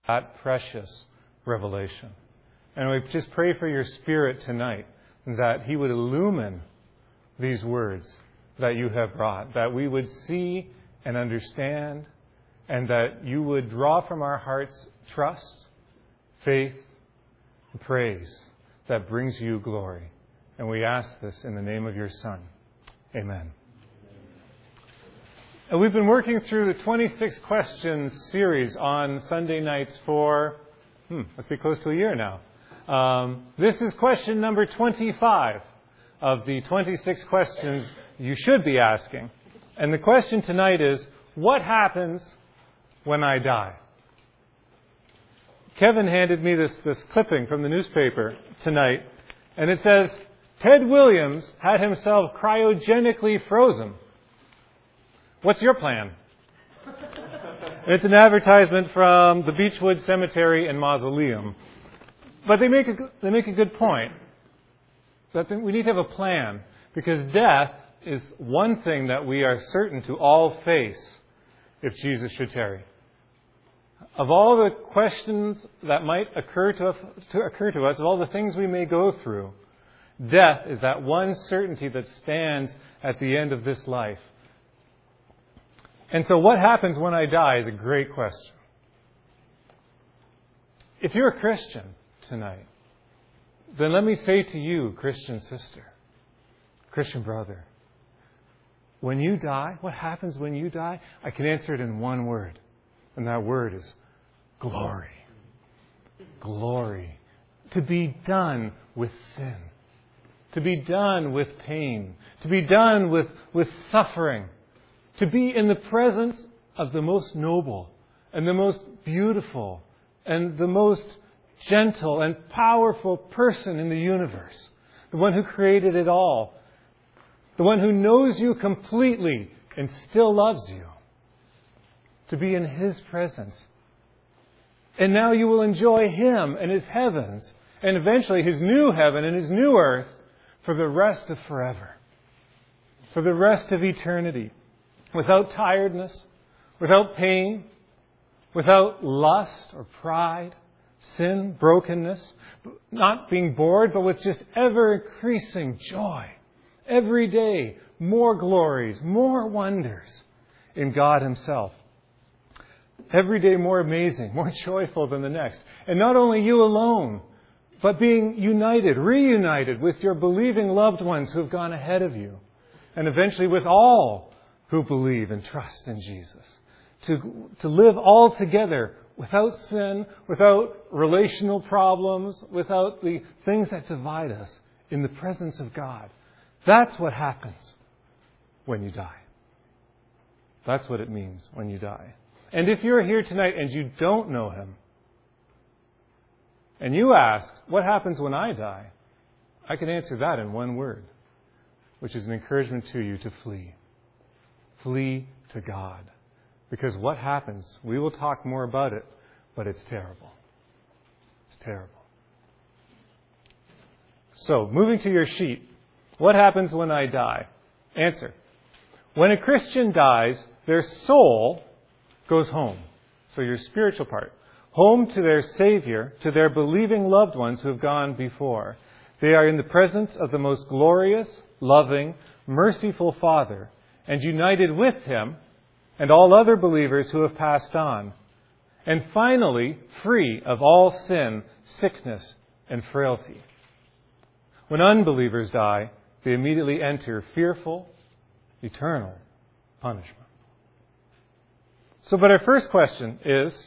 that precious revelation. And we just pray for your Spirit tonight that He would illumine these words that you have brought, that we would see and understand, and that you would draw from our hearts trust, faith, and praise that brings you glory. And we ask this in the name of your Son. Amen. And we've been working through the 26 questions series on Sunday nights for, must be close to a year now. This is question number 25 of the 26 questions you should be asking. And the question tonight is, what happens when I die? Kevin handed me this clipping from the newspaper tonight, and it says, Ted Williams had himself cryogenically frozen. What's your plan? It's an advertisement from the Beechwood Cemetery and Mausoleum. But they make a good point. That we need to have a plan, because death is one thing that we are certain to all face if Jesus should tarry. Of all the questions that might occur to us, of all the things we may go through, death is that one certainty that stands at the end of this life. And so what happens when I die is a great question. If you're a Christian tonight, then let me say to you, Christian sister, Christian brother, when you die, what happens when you die? I can answer it in one word. And that word is glory. Glory. To be done with sin. To be done with pain. To be done with suffering. To be in the presence of the most noble and the most beautiful and the most gentle and powerful person in the universe. The one who created it all. The one who knows you completely and still loves you. To be in His presence. And now you will enjoy Him and His heavens and eventually His new heaven and His new earth for the rest of forever. For the rest of eternity. Without tiredness, without pain, without lust or pride, sin, brokenness, not being bored, but with just ever-increasing joy. Every day, more glories, more wonders in God Himself. Every day more amazing, more joyful than the next. And not only you alone, but being united, reunited with your believing loved ones who have gone ahead of you. And eventually with all who believe and trust in Jesus. To live all together without sin, without relational problems, without the things that divide us, in the presence of God. That's what happens when you die. That's what it means when you die. And if you're here tonight and you don't know Him, and you ask, what happens when I die? I can answer that in one word, which is an encouragement to you to flee. Flee to God. Because what happens, we will talk more about it, but it's terrible. It's terrible. So, moving to your sheet, what happens when I die? Answer. When a Christian dies, their soul goes home. So your spiritual part. Home to their Savior, to their believing loved ones who have gone before. They are in the presence of the most glorious, loving, merciful Father, and united with Him and all other believers who have passed on. And finally, free of all sin, sickness, and frailty. When unbelievers die, they immediately enter fearful, eternal punishment. So, but our first question is,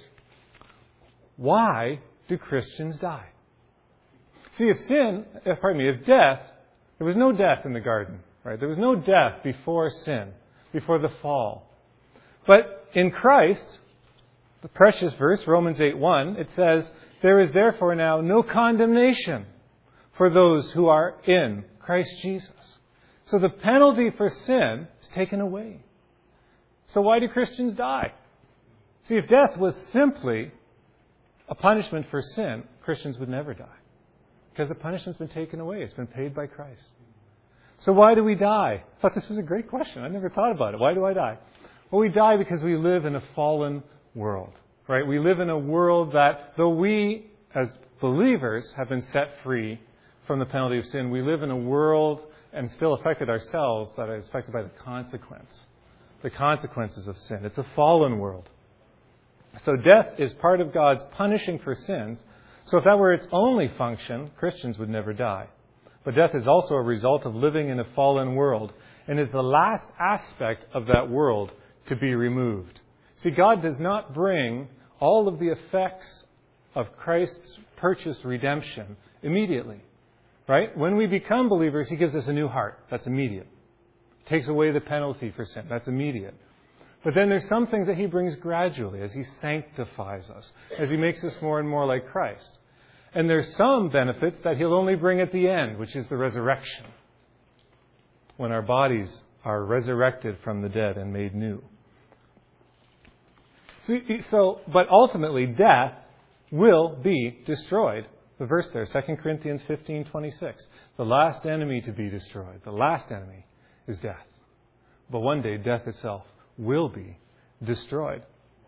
why do Christians die? See, if death, there was no death in the garden, right? There was no death before sin, before the fall. But in Christ, the precious verse, Romans 8:1, it says, there is therefore now no condemnation for those who are in Christ Jesus. So the penalty for sin is taken away. So why do Christians die? See, if death was simply a punishment for sin, Christians would never die. Because the punishment's been taken away. It's been paid by Christ. So why do we die? I thought this was a great question. I never thought about it. Why do I die? Well, we die because we live in a fallen world. right? We live in a world that, though we as believers have been set free from the penalty of sin, we live in a world and still affected ourselves that is affected by the consequences of sin. It's a fallen world. So death is part of God's punishing for sins. So if that were its only function, Christians would never die. But death is also a result of living in a fallen world and is the last aspect of that world to be removed. See, God does not bring all of the effects of Christ's purchased redemption immediately. Right? When we become believers, He gives us a new heart. That's immediate. Takes away the penalty for sin. That's immediate. But then there's some things that He brings gradually as He sanctifies us, as He makes us more and more like Christ. And there's some benefits that He'll only bring at the end, which is the resurrection, when our bodies are resurrected from the dead and made new. But ultimately, death will be destroyed. The verse there, 2 Corinthians 15:26. The last enemy to be destroyed, the last enemy is death. But one day, death itself will be destroyed.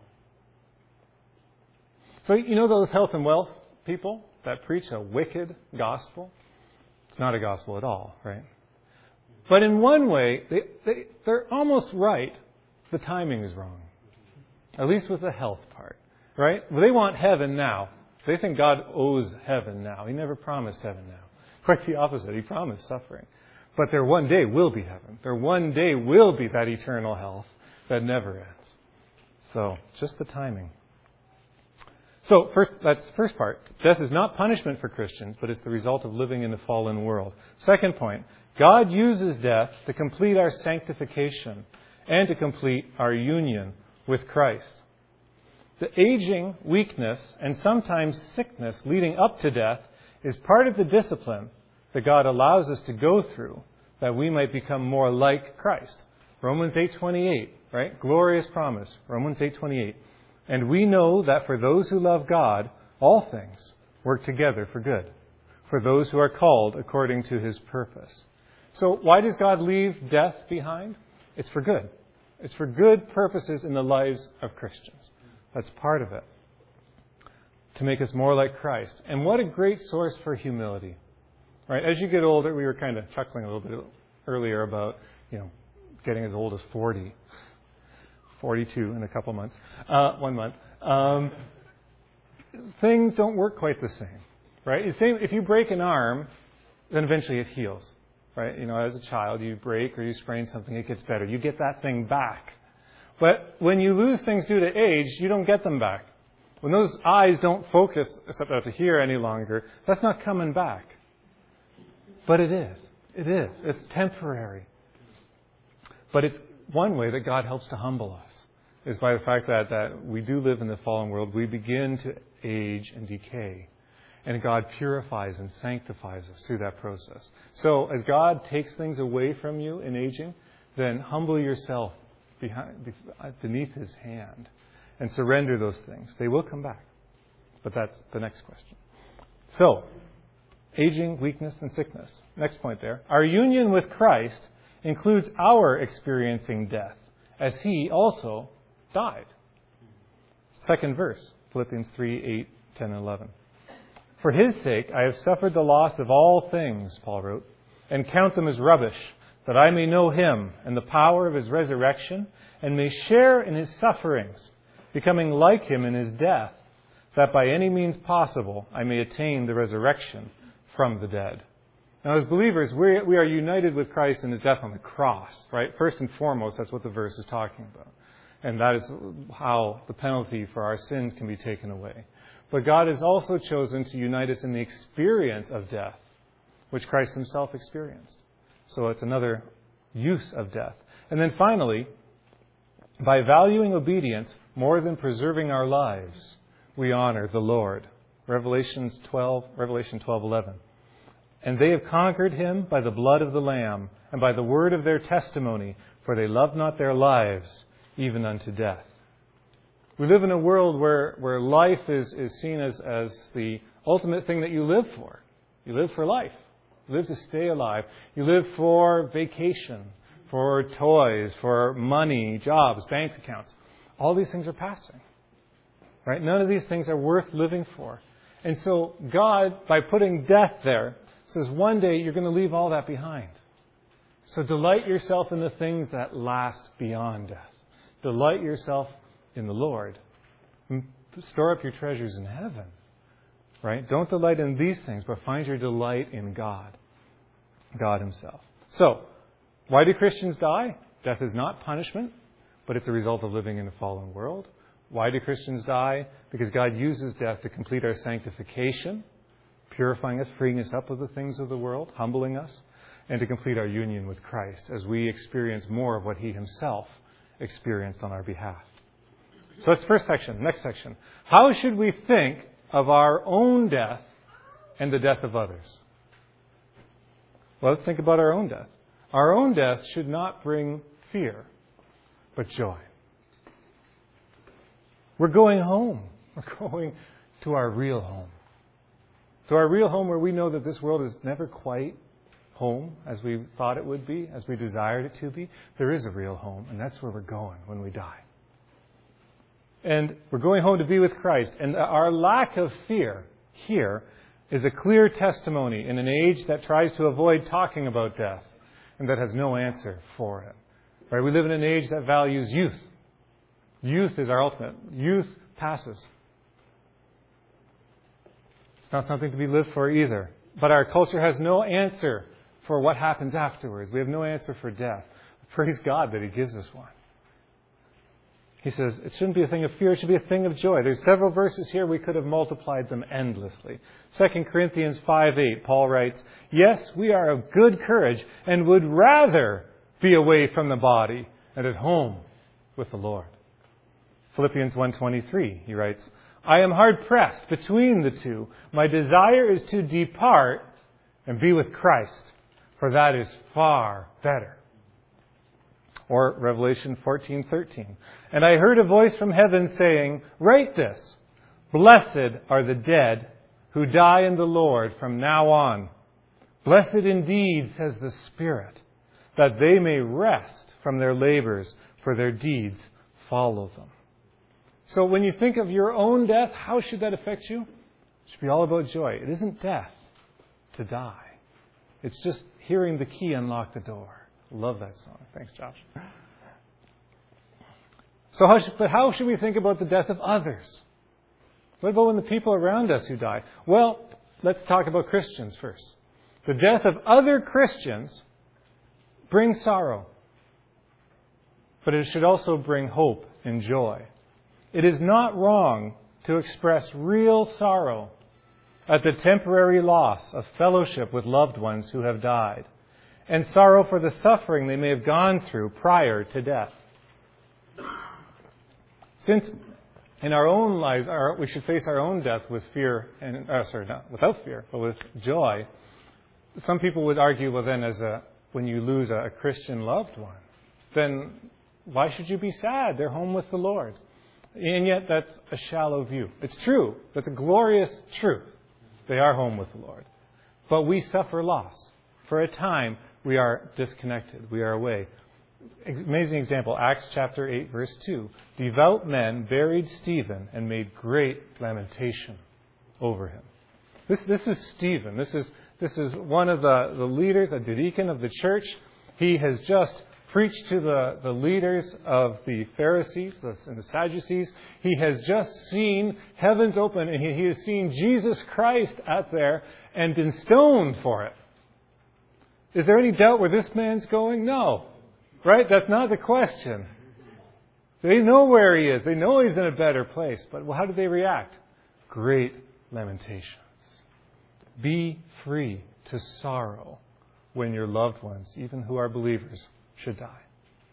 So you know those health and wealth people that preach a wicked gospel? It's not a gospel at all, right? But in one way, they're almost right. The timing is wrong. At least with the health part, right? Well, they want heaven now. They think God owes heaven now. He never promised heaven now. Quite the opposite. He promised suffering. But there one day will be heaven. There one day will be that eternal health that never ends. So, just the timing. So, that's the first part. Death is not punishment for Christians, but it's the result of living in a fallen world. Second point, God uses death to complete our sanctification and to complete our union with Christ. The aging, weakness, and sometimes sickness leading up to death is part of the discipline that God allows us to go through that we might become more like Christ. Romans 8:28, right? Glorious promise. Romans 8:28. And we know that for those who love God, all things work together for good, for those who are called according to His purpose. So why does God leave death behind? It's for good. It's for good purposes in the lives of Christians. That's part of it. To make us more like Christ. And what a great source for humility. Right? As you get older, we were kind of chuckling a little bit earlier about, getting as old as 40. 42 in a couple months. 1 month. Things don't work quite the same. Right? If you break an arm, then eventually it heals. Right? As a child, you break or you sprain something, it gets better. You get that thing back. But when you lose things due to age, you don't get them back. When those eyes don't focus except out to here any longer, that's not coming back. But it is. It is. It's temporary. But it's one way that God helps to humble us, is by the fact that we do live in the fallen world. We begin to age and decay. And God purifies and sanctifies us through that process. So as God takes things away from you in aging, then humble yourself beneath His hand and surrender those things. They will come back. But that's the next question. So, aging, weakness, and sickness. Next point there. Our union with Christ includes our experiencing death, as He also died. Second verse, Philippians 3:8, 10, and 11. For His sake I have suffered the loss of all things, Paul wrote, and count them as rubbish, that I may know Him and the power of His resurrection, and may share in His sufferings, becoming like Him in His death, that by any means possible I may attain the resurrection from the dead. Now, as believers, we are united with Christ in His death on the cross, right? First and foremost, that's what the verse is talking about. And that is how the penalty for our sins can be taken away. But God has also chosen to unite us in the experience of death, which Christ Himself experienced. So it's another use of death. And then finally, by valuing obedience more than preserving our lives, we honor the Lord. Revelation 12:11. And they have conquered Him by the blood of the Lamb and by the word of their testimony, for they loved not their lives even unto death. We live in a world where life is seen as the ultimate thing that you live for. You live for life. You live to stay alive. You live for vacation, for toys, for money, jobs, bank accounts. All these things are passing. Right? None of these things are worth living for. And so God, by putting death there, says one day you're going to leave all that behind. So delight yourself in the things that last beyond death. Delight yourself in the Lord. Store up your treasures in heaven. Right? Don't delight in these things, but find your delight in God. God Himself. So, why do Christians die? Death is not punishment, but it's a result of living in a fallen world. Why do Christians die? Because God uses death to complete our sanctification, purifying us, freeing us up of the things of the world, humbling us, and to complete our union with Christ as we experience more of what He Himself experienced on our behalf. So that's the first section. Next section. How should we think of our own death and the death of others? Well, let's think about our own death. Our own death should not bring fear, but joy. We're going home. We're going to our real home. To our real home where we know that this world is never quite home as we thought it would be, as we desired it to be. There is a real home, and that's where we're going when we die. And we're going home to be with Christ. And our lack of fear here is a clear testimony in an age that tries to avoid talking about death and that has no answer for it. Right? We live in an age that values youth. Youth is our ultimate. Youth passes. It's not something to be lived for either. But our culture has no answer for what happens afterwards. We have no answer for death. Praise God that He gives us one. He says it shouldn't be a thing of fear, it should be a thing of joy. There's several verses here, we could have multiplied them endlessly. 2 Corinthians 5:8, Paul writes, "Yes, we are of good courage and would rather be away from the body and at home with the Lord." Philippians 1:23, he writes, "I am hard pressed between the two. My desire is to depart and be with Christ, for that is far better." Or Revelation 14:13. "And I heard a voice from heaven saying, 'Write this, blessed are the dead who die in the Lord from now on. Blessed indeed, says the Spirit, that they may rest from their labors, for their deeds follow them.'" So when you think of your own death, how should that affect you? It should be all about joy. It isn't death to die. It's just hearing the key unlock the door. Love that song. Thanks, Josh. So how should we think about the death of others? What about when the people around us who die? Well, let's talk about Christians first. The death of other Christians brings sorrow. But it should also bring hope and joy. It is not wrong to express real sorrow at the temporary loss of fellowship with loved ones who have died, and sorrow for the suffering they may have gone through prior to death. Since in our own lives we should face our own death with fear, not without fear, but with joy, some people would argue, well then when you lose a Christian loved one, then why should you be sad? They're home with the Lord. And yet that's a shallow view. It's true. That's a glorious truth. They are home with the Lord. But we suffer loss. For a time, we are disconnected. We are away. Amazing example, Acts chapter 8, verse 2. "Devout men buried Stephen and made great lamentation over him." This is Stephen. This is one of the leaders, a deacon of the church. He has just preached to the leaders of the Pharisees and the Sadducees. He has just seen heavens open, and he has seen Jesus Christ out there and been stoned for it. Is there any doubt where this man's going? No. Right? That's not the question. They know where he is. They know he's in a better place. But how do they react? Great lamentations. Be free to sorrow when your loved ones, even who are believers, should die.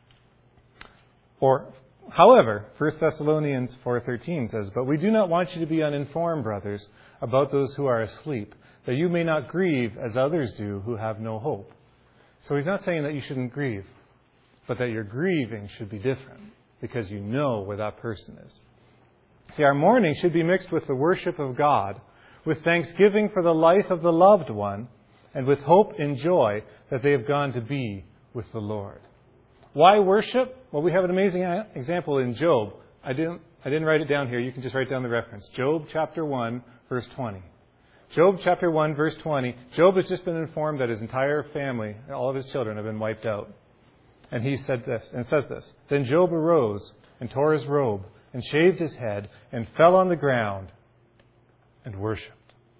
Or, however, 1 Thessalonians 4:13 says, "But we do not want you to be uninformed, brothers, about those who are asleep, that you may not grieve as others do who have no hope." So he's not saying that you shouldn't grieve, but that your grieving should be different because you know where that person is. See, our mourning should be mixed with the worship of God, with thanksgiving for the life of the loved one, and with hope and joy that they have gone to be with the Lord. Why worship? Well, we have an amazing example in Job. I didn't I didn't write it down here. You can just write down the reference. Job chapter 1, verse 20. Job chapter 1, verse 20. Job has just been informed that his entire family, all of his children, have been wiped out. And he said this, and says this, "Then Job arose and tore his robe and shaved his head and fell on the ground and worshipped.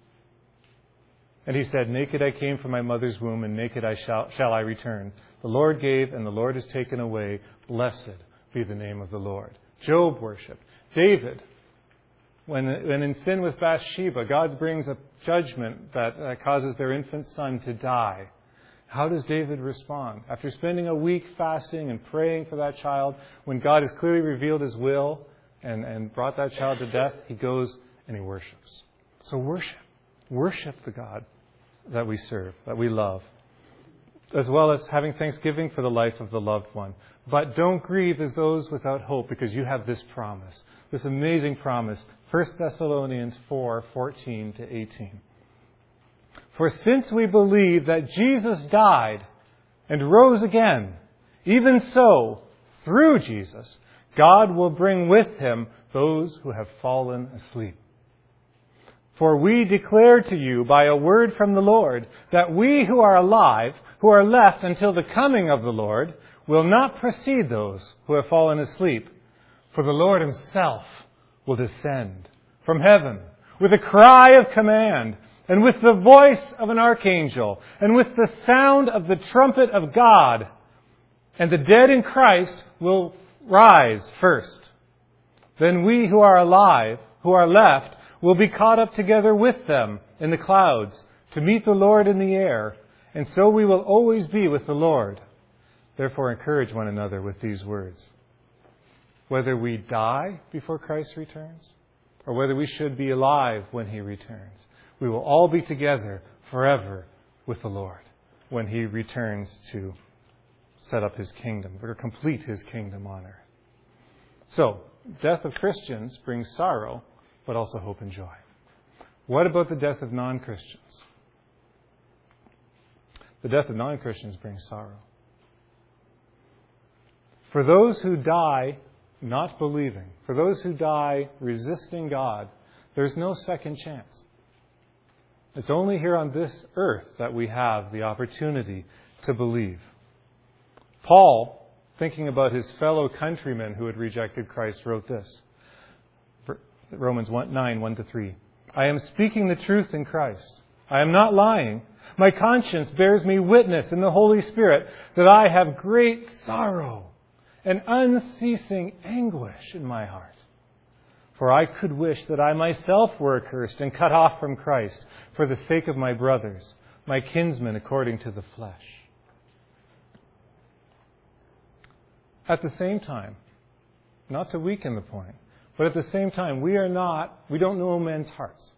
And he said, 'Naked I came from my mother's womb, and naked shall I return. The Lord gave, and the Lord has taken away. Blessed be the name of the Lord.'" Job worshipped. David, when in sin with Bathsheba, God brings a judgment that causes their infant son to die. How does David respond? After spending a week fasting and praying for that child, when God has clearly revealed his will and brought that child to death, he goes and he worships. So worship. Worship the God that we serve, that we love, as well as having thanksgiving for the life of the loved one. But don't grieve as those without hope, because you have this promise, this amazing promise, 1 Thessalonians 4:14 to 18. "For since we believe that Jesus died and rose again, even so, through Jesus, God will bring with him those who have fallen asleep. For we declare to you by a word from the Lord that we who are alive, who are left until the coming of the Lord, will not precede those who have fallen asleep. For the Lord himself will descend from heaven with a cry of command, and with the voice of an archangel, and with the sound of the trumpet of God. And the dead in Christ will rise first. Then we who are alive, who are left, will be caught up together with them in the clouds to meet the Lord in the air. And so we will always be with the Lord. Therefore encourage one another with these words. Whether we die before Christ returns, or whether we should be alive when he returns, we will all be together forever with the Lord when he returns to set up his kingdom, or complete his kingdom on earth. So, death of Christians brings sorrow, but also hope and joy. What about the death of non-Christians? The death of non-Christians brings sorrow. For those who die not believing, for those who die resisting God, there's no second chance. It's only here on this earth that we have the opportunity to believe. Paul, thinking about his fellow countrymen who had rejected Christ, wrote this. Romans 9, 1-3. "I am speaking the truth in Christ. I am not lying. My conscience bears me witness in the Holy Spirit that I have great sorrow and unceasing anguish in my heart. For I could wish that I myself were accursed and cut off from Christ for the sake of my brothers, my kinsmen according to the flesh." At the same time, not to weaken the point, but at the same time, we don't know men's hearts.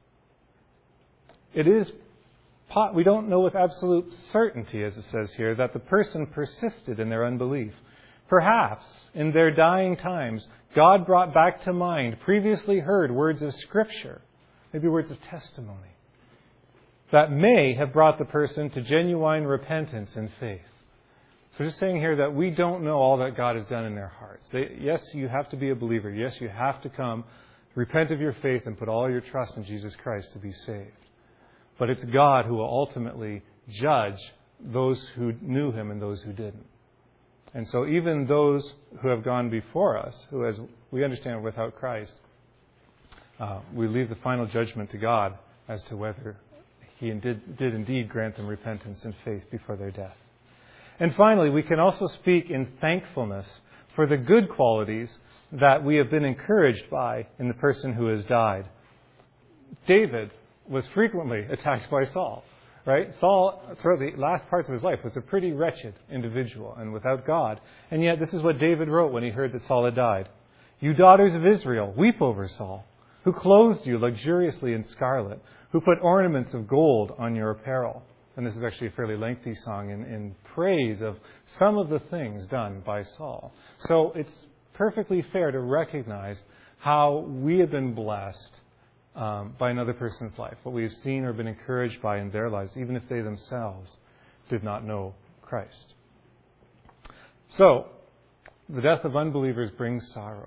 We don't know with absolute certainty, as it says here, that the person persisted in their unbelief. Perhaps, in their dying times, God brought back to mind previously heard words of Scripture, maybe words of testimony, that may have brought the person to genuine repentance and faith. So just saying here that we don't know all that God has done in their hearts. Yes, you have to be a believer. Yes, you have to come, repent of your faith, and put all your trust in Jesus Christ to be saved. But it's God who will ultimately judge those who knew him and those who didn't. And so even those who have gone before us, who, as we understand, without Christ, we leave the final judgment to God as to whether he did indeed grant them repentance and faith before their death. And finally, we can also speak in thankfulness for the good qualities that we have been encouraged by in the person who has died. David was frequently attacked by Saul. Right? Saul, throughout the last parts of his life, was a pretty wretched individual and without God. And yet this is what David wrote when he heard that Saul had died. "You daughters of Israel, weep over Saul, who clothed you luxuriously in scarlet, who put ornaments of gold on your apparel." And this is actually a fairly lengthy song in praise of some of the things done by Saul. So it's perfectly fair to recognize how we have been blessed by another person's life, what we have seen or been encouraged by in their lives, even if they themselves did not know Christ. So, the death of unbelievers brings sorrow.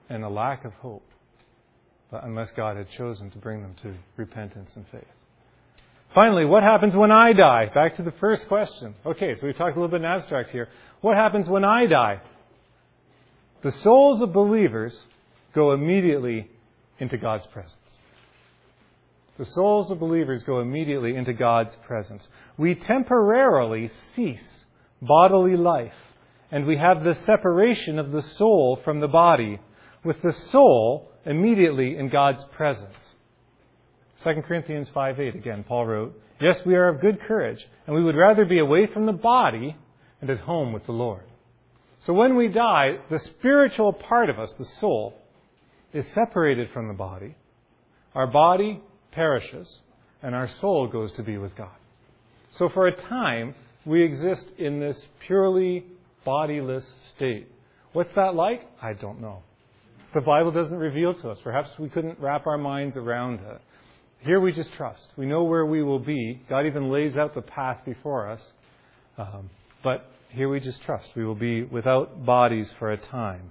and a lack of hope, but unless God had chosen to bring them to repentance and faith. Finally, what happens when I die? Back to the first question. Okay, so we've talked a little bit in abstract here. What happens when I die? The souls of believers go immediately into God's presence. The souls of believers go immediately into God's presence. We temporarily cease bodily life, and we have the separation of the soul from the body, with the soul immediately in God's presence. 2 Corinthians 5:8, again, Paul wrote, "Yes, we are of good courage, and we would rather be away from the body and at home with the Lord." So when we die, the spiritual part of us, the soul, is separated from the body. Our body perishes, and our soul goes to be with God. So for a time, we exist in this purely bodiless state. What's that like? I don't know. The Bible doesn't reveal to us. Perhaps we couldn't wrap our minds around it. Here we just trust. We know where we will be. God even lays out the path before us. But here we just trust. We will be without bodies for a time.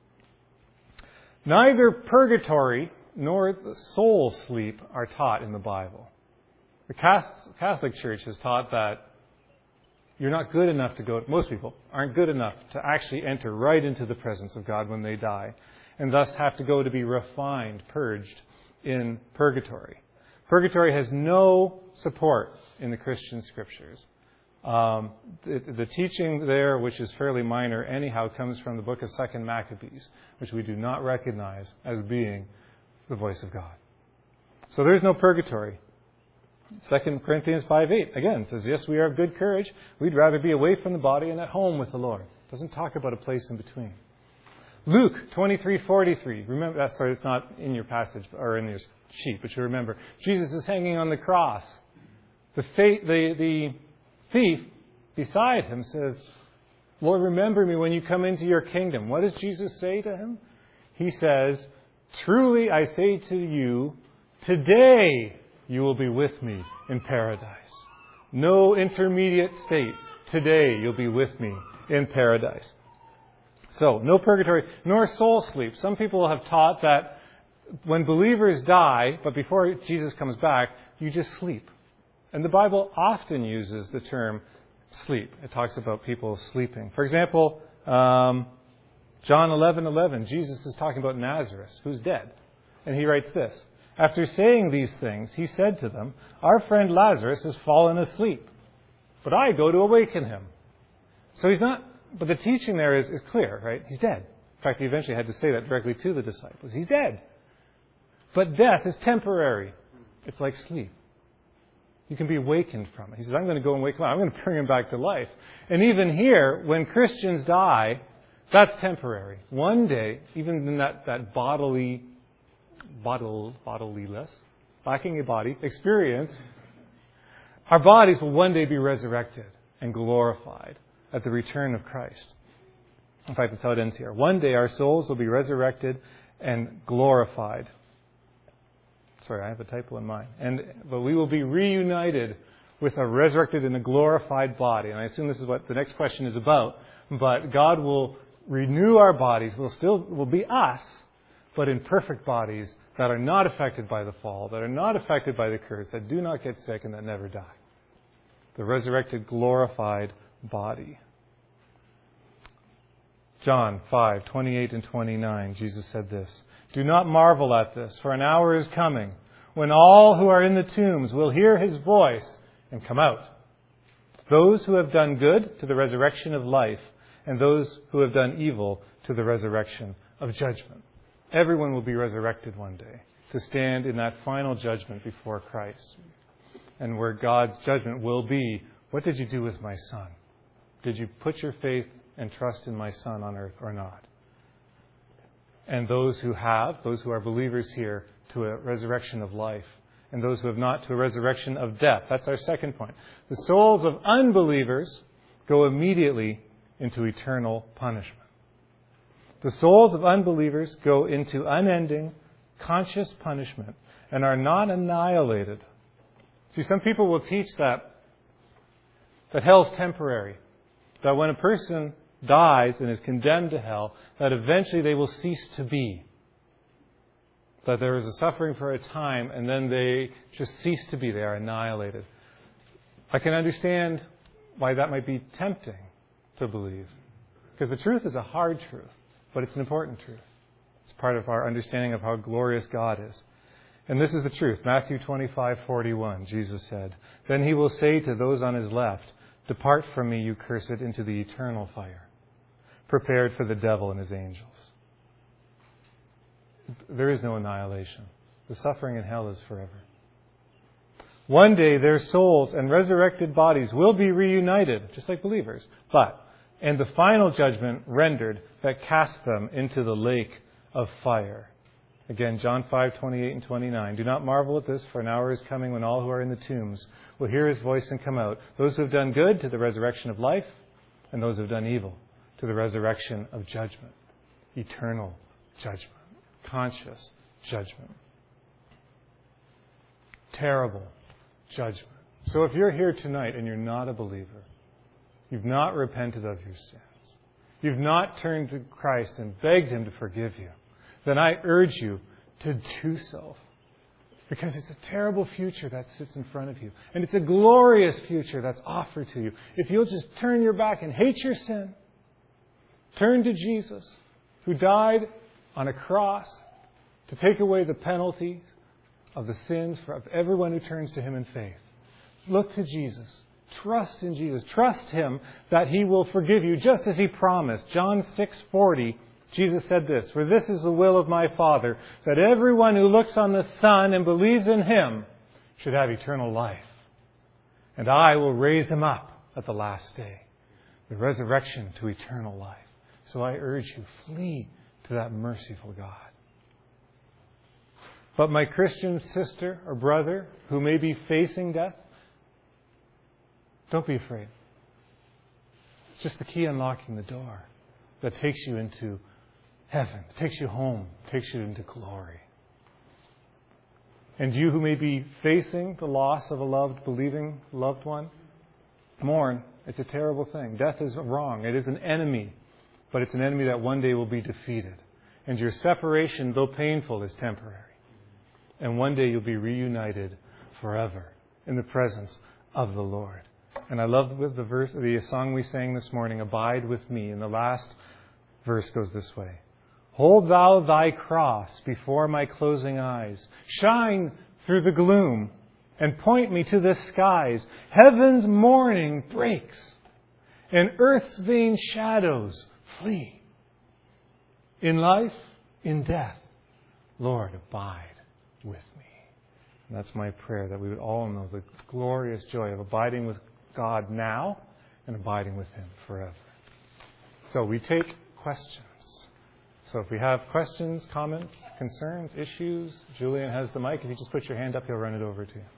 Neither purgatory nor the soul sleep are taught in the Bible. The Catholic Church has taught that you're not good enough to go, most people aren't good enough to actually enter right into the presence of God when they die, and thus have to go to be refined, purged in purgatory. Purgatory has no support in the Christian Scriptures. The teaching there, which is fairly minor anyhow, comes from the book of 2 Maccabees, which we do not recognize as being the voice of God. So there's no purgatory. 2 Corinthians 5:8, again, says, "Yes, we are of good courage. We'd rather be away from the body and at home with the Lord." It doesn't talk about a place in between. Luke 23:43. Remember, sorry, it's not in your passage or in your sheet, but you remember. Jesus is hanging on the cross. The thief beside him says, "Lord, remember me when you come into your kingdom." What does Jesus say to him? He says, "Truly I say to you, today you will be with me in paradise." No intermediate state. Today you'll be with me in paradise. So, no purgatory, nor soul sleep. Some people have taught that when believers die, but before Jesus comes back, you just sleep. And the Bible often uses the term sleep. It talks about people sleeping. For example, John 11:11, Jesus is talking about Lazarus, who's dead. And he writes this, "After saying these things, he said to them, 'Our friend Lazarus has fallen asleep, but I go to awaken him.'" So he's not, but the teaching there is clear, right? He's dead. In fact, he eventually had to say that directly to the disciples. He's dead. But death is temporary. It's like sleep. You can be awakened from it. He says, "I'm going to go and wake him up. I'm going to bring him back to life." And even here, when Christians die, that's temporary. One day, even in that bodilyless, lacking a body experience, our bodies will one day be resurrected and glorified at the return of Christ. In fact, that's how it ends here. One day our souls will be resurrected and glorified. Sorry, I have a typo in mine. But we will be reunited with a resurrected and a glorified body. And I assume this is what the next question is about. But God will renew our bodies. We'll be us, but in perfect bodies that are not affected by the fall, that are not affected by the curse, that do not get sick and that never die. The resurrected, glorified body. John 5:28 and 29, Jesus said this, "Do not marvel at this, for an hour is coming when all who are in the tombs will hear his voice and come out. Those who have done good to the resurrection of life, and those who have done evil to the resurrection of judgment." Everyone will be resurrected one day to stand in that final judgment before Christ. And where God's judgment will be, what did you do with my son? Did you put your faith and trust in my son on earth or not? And those who are believers here, to a resurrection of life. And those who have not, to a resurrection of death. That's our second point. The souls of unbelievers go immediately into eternal punishment. The souls of unbelievers go into unending, conscious punishment and are not annihilated. See, some people will teach that hell's temporary. That when a person dies and is condemned to hell, that eventually they will cease to be. That there is a suffering for a time, and then they just cease to be. They are annihilated. I can understand why that might be tempting to believe. Because the truth is a hard truth, but it's an important truth. It's part of our understanding of how glorious God is. And this is the truth. Matthew 25:41, Jesus said, "Then he will say to those on his left, 'Depart from me, you cursed, into the eternal fire, prepared for the devil and his angels.'" There is no annihilation. The suffering in hell is forever. One day their souls and resurrected bodies will be reunited, just like believers, and the final judgment rendered that casts them into the lake of fire. Again, John 5:28 and 29. "Do not marvel at this, for an hour is coming when all who are in the tombs will hear his voice and come out. Those who have done good to the resurrection of life, and those who have done evil to the resurrection of judgment." Eternal judgment. Conscious judgment. Terrible judgment. So if you're here tonight and you're not a believer, you've not repented of your sins, you've not turned to Christ and begged Him to forgive you, then I urge you to do so. Because it's a terrible future that sits in front of you. And it's a glorious future that's offered to you. If you'll just turn your back and hate your sin, turn to Jesus, who died on a cross to take away the penalty of the sins of everyone who turns to Him in faith. Look to Jesus. Trust in Jesus. Trust Him that He will forgive you just as He promised. John 6:40, Jesus said this, "For this is the will of my Father, that everyone who looks on the Son and believes in Him should have eternal life. And I will raise him up at the last day." The resurrection to eternal life. So I urge you, flee to that merciful God. But my Christian sister or brother who may be facing death, don't be afraid. It's just the key unlocking the door that takes you into heaven, takes you home, takes you into glory. And you who may be facing the loss of a loved, believing loved one, mourn. It's a terrible thing. Death is wrong. It is an enemy, but it's an enemy that one day will be defeated. And your separation, though painful, is temporary. And one day you'll be reunited forever in the presence of the Lord. And I love the song we sang this morning, "Abide with me." And the last verse goes this way. "Hold thou thy cross before my closing eyes. Shine through the gloom and point me to the skies. Heaven's morning breaks and earth's vain shadows flee. In life, in death, Lord, abide with me." And that's my prayer, that we would all know the glorious joy of abiding with God now and abiding with Him forever. So we take questions. So if we have questions, comments, concerns, issues, Julian has the mic. If you just put your hand up, he'll run it over to you.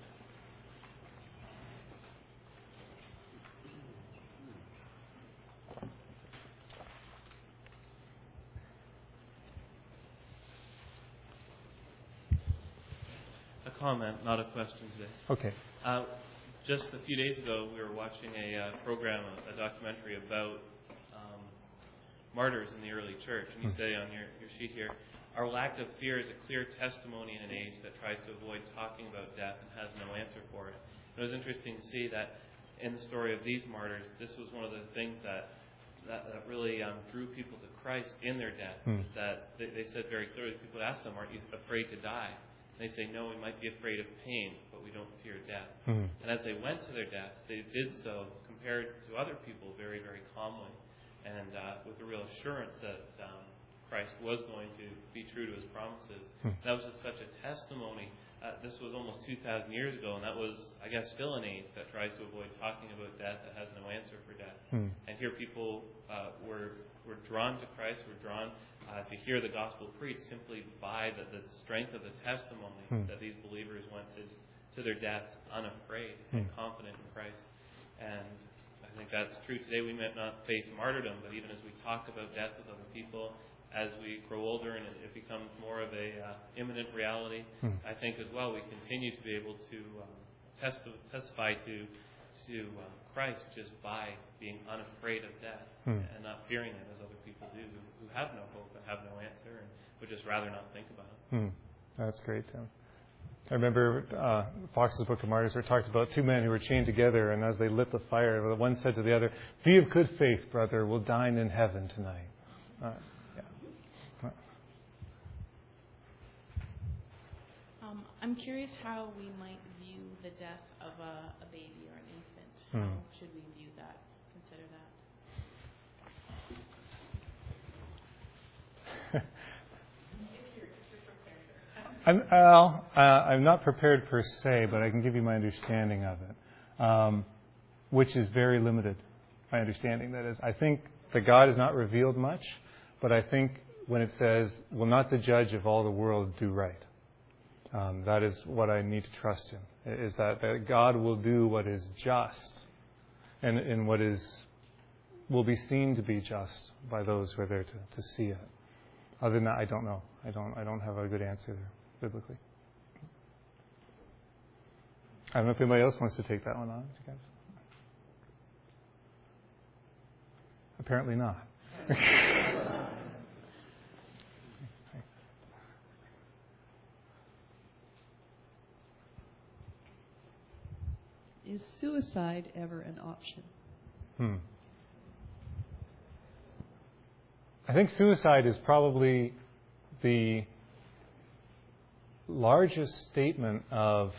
A comment, not a question today. Okay. Just a few days ago, we were watching a program, a documentary about martyrs in the early church. And you say on your sheet here, "Our lack of fear is a clear testimony in an age that tries to avoid talking about death and has no answer for it." It was interesting to see that in the story of these martyrs, this was one of the things that really drew people to Christ in their death. Is that they said very clearly, people would ask them, "Aren't you afraid to die?" And they say, "No, we might be afraid of pain, but we don't fear death." And as they went to their deaths, they did so compared to other people very, very calmly, and with the real assurance that Christ was going to be true to His promises. That was just such a testimony. This was almost 2,000 years ago, and that was, I guess, still an age that tries to avoid talking about death, that has no answer for death. And here people were drawn to Christ, were drawn to hear the gospel preached simply by the strength of the testimony that these believers went to their deaths unafraid and confident in Christ. And I think that's true today. We might not face martyrdom, but even as we talk about death with other people, as we grow older and it becomes more of a imminent reality, I think as well we continue to be able to testify to to Christ just by being unafraid of death and not fearing it as other people do who have no hope and have no answer and would just rather not think about it. That's great, Tim. I remember Fox's Book of Martyrs, where it talked about two men who were chained together, and as they lit the fire, the one said to the other, "Be of good faith, brother, we'll dine in heaven tonight." I'm curious how we might view the death of a baby or an infant. How should we view that, consider that? I'm not prepared per se, but I can give you my understanding of it, which is very limited. My understanding, that is. I think that God has not revealed much, but I think when it says, "Will not the judge of all the world do right?" That is what I need to trust in, is that God will do what is just and what will be seen to be just by those who are there to see it. Other than that, I don't know. I don't have a good answer there, biblically. I don't know if anybody else wants to take that one on, you guys. Apparently not. Is suicide ever an option? I think suicide is probably the largest statement of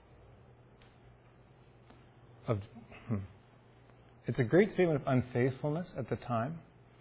it's a great statement of unfaithfulness at the time.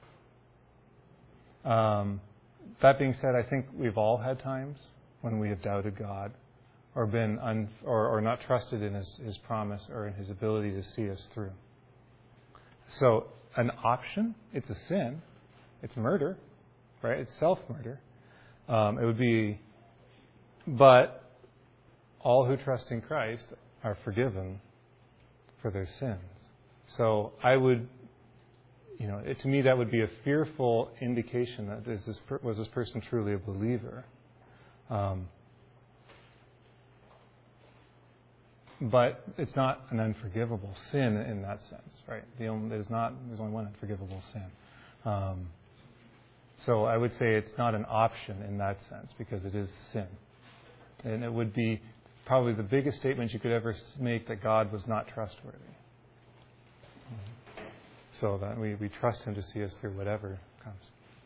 That being said, I think we've all had times when we have doubted God or been or not trusted in His promise or in His ability to see us through. So an option, it's a sin, it's murder, right? It's self-murder. It would be, but all who trust in Christ are forgiven for their sins. So I would, to me that would be a fearful indication that was this person truly a believer. But it's not an unforgivable sin in that sense, right? There's only one unforgivable sin. So I would say it's not an option in that sense because it is sin. And it would be probably the biggest statement you could ever make that God was not trustworthy. So that we trust Him to see us through whatever comes.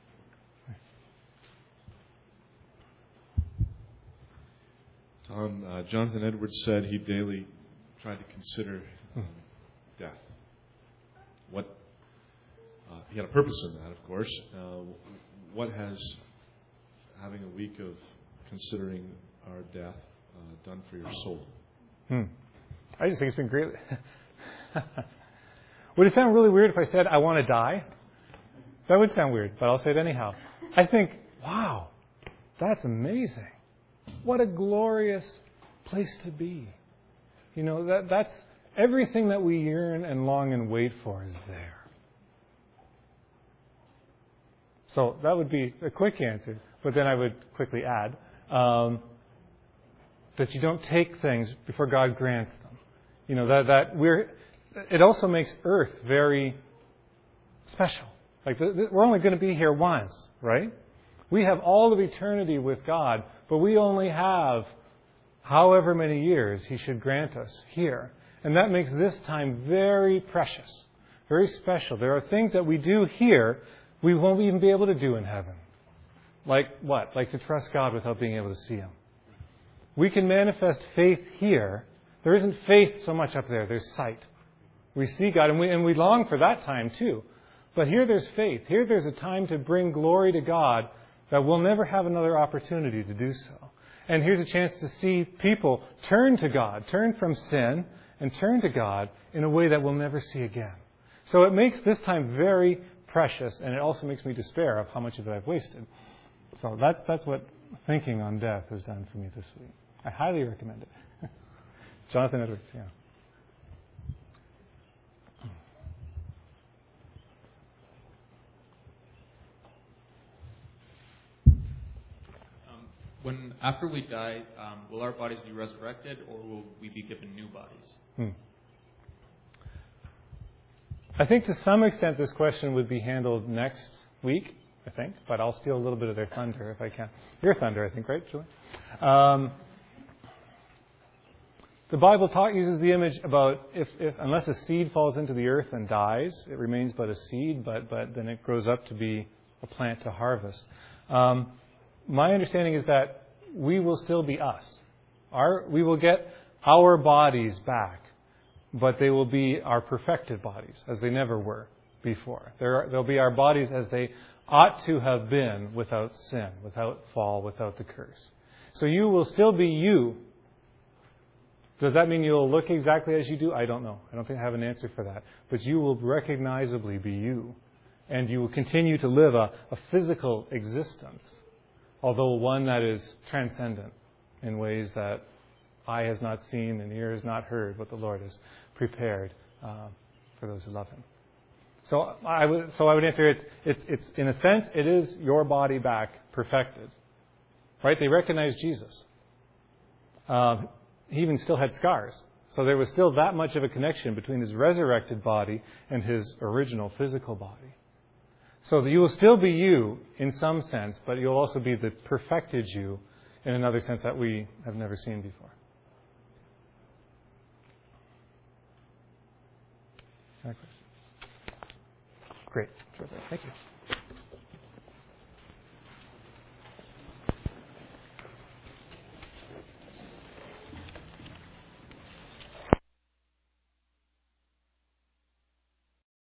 Tom, Jonathan Edwards said he daily tried to consider death. He had a purpose in that, of course. What has having a week of considering our death done for your soul? I just think it's been great. Would it sound really weird if I said I want to die? That would sound weird, but I'll say it anyhow. I think, wow, that's amazing. What a glorious place to be. That's everything that we yearn and long and wait for is there. So that would be a quick answer, but then I would quickly add that you don't take things before God grants them. It also makes earth very special. Like we're only going to be here once, right? We have all of eternity with God, but we only have however many years He should grant us here. And that makes this time very precious, very special. There are things that we do here we won't even be able to do in heaven. Like what? Like to trust God without being able to see Him. We can manifest faith here. There isn't faith so much up there. There's sight. We see God, and we long for that time too. But here there's faith. Here there's a time to bring glory to God that we'll never have another opportunity to do so. And here's a chance to see people turn to God, turn from sin, and turn to God in a way that we'll never see again. So it makes this time very precious, and it also makes me despair of how much of it I've wasted. So that's what thinking on death has done for me this week. I highly recommend it. Jonathan Edwards, yeah. After we die, will our bodies be resurrected, or will we be given new bodies? I think to some extent this question would be handled next week, I think, but I'll steal a little bit of their thunder if I can. Your thunder, I think, right, Julie? The Bible uses the image about if unless a seed falls into the earth and dies, it remains but a seed, but then it grows up to be a plant to harvest. My understanding is that we will still be us. We will get our bodies back, but they will be our perfected bodies, as they never were before. They'll be our bodies as they ought to have been without sin, without fall, without the curse. So you will still be you. Does that mean you'll look exactly as you do? I don't know. I don't think I have an answer for that. But you will recognizably be you. And you will continue to live a physical existence, although one that is transcendent in ways that eye has not seen and ear has not heard what the Lord has prepared for those who love Him. So I would answer it. It's in a sense it is your body back perfected, right? They recognized Jesus. He even still had scars, so there was still that much of a connection between His resurrected body and His original physical body. So you will still be you in some sense, but you'll also be the perfected you in another sense that we have never seen before. Great. Thank you.